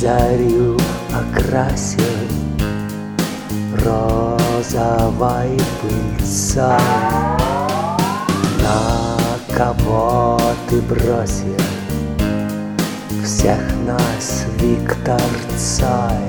зарю окрасил розовой пыльцой. На кого ты бросил всех нас, Виктор Цой?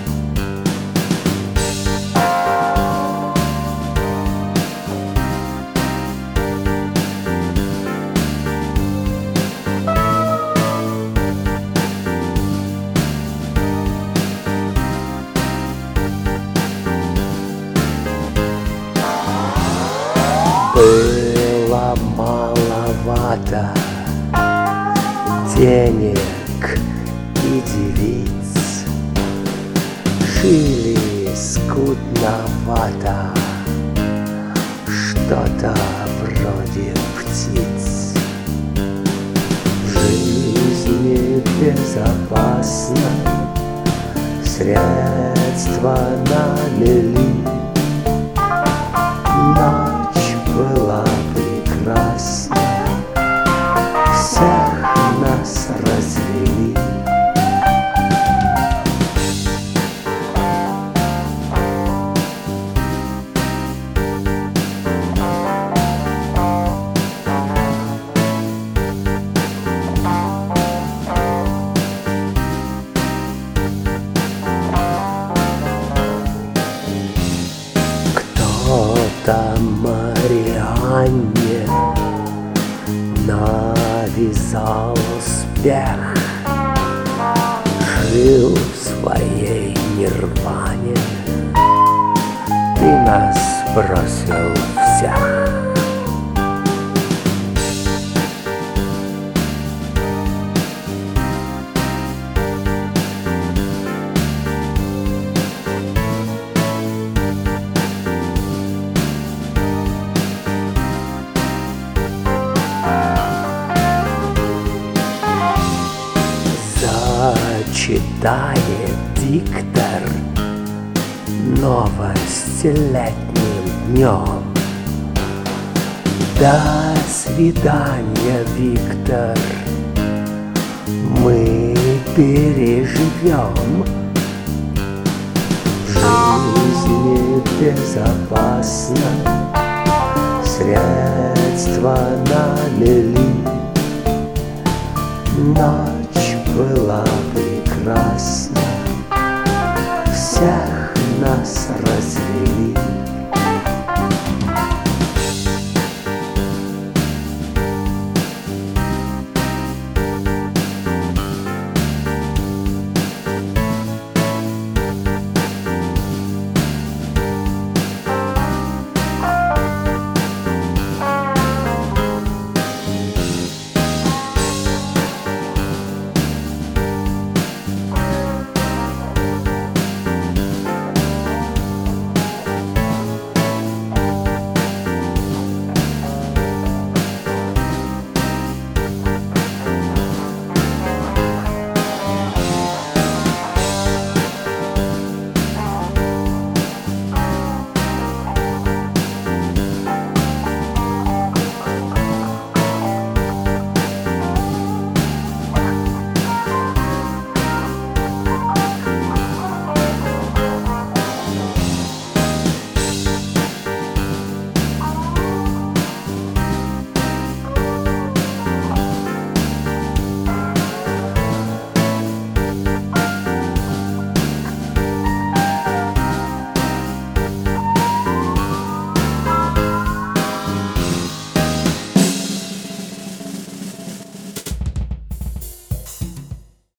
Было маловато денег и девиц, жили скудновато, что-то вроде птиц. В жизни безопасно, средства налили. Ночь была прекрасна, всех нас развели. Кто-то Марианне навязал успех, жил в своей нирване, ты нас бросил всех. Читает диктор новости летним днем. До свидания, Виктор, мы переживем. В жизни безопасно, средства налили. Ночь была прекрасна, всех нас развели.